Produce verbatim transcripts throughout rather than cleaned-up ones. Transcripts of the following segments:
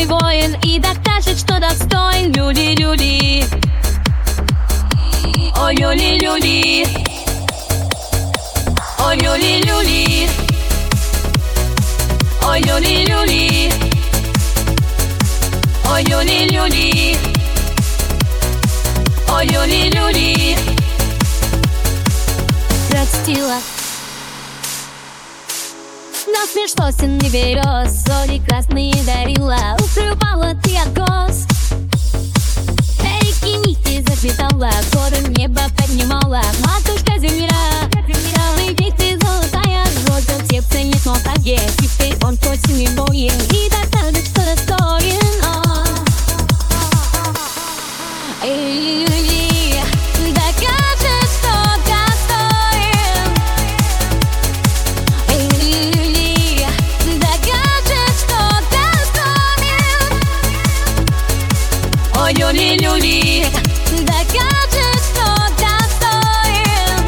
сильный воин и докажет, что достоин. Люли-люли, ой, люли-люли, ой, люли-люли, ой, люли-люли, ой, люли-люли, ой, люли-люли. Простила, но смешно не берез, соли красные дарила, укрывала ты от гроз. Реки нити заплетала, горы небо поднимала, матушка земля. Целый ты золотая, роза в сердце не смог одеть. Теперь он твой сильный воин и докажет, что достоин. Эй, докажет, что достоин. Эй, докажет, что достоин. Ой, люли-люли, докажет, что достоин.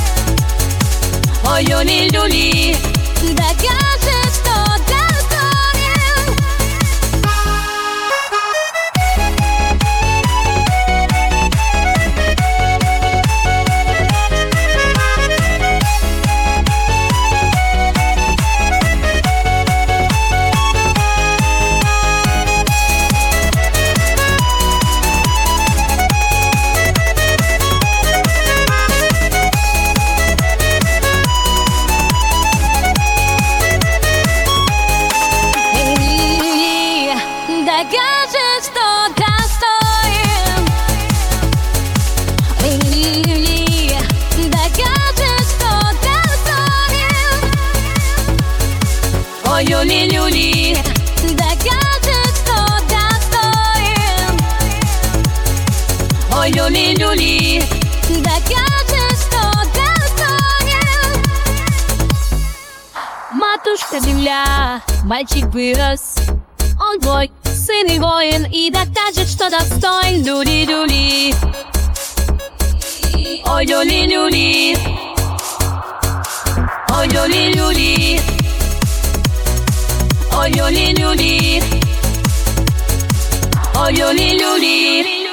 Ой, люли-люли, докажет, что достоин. Докажет, что достоин. Люли, докажет, что достоин. Ой, люли-люли, докажет, что достоин. Ой, люли-люли, докажет, что достоин. Матушка земля, мальчик вырос, он твой сильный воин и докажет, что достоин. Люли-люли, ой, люли-люли, ой, люли-люли, ой, люли-люли, ой, люли-люли.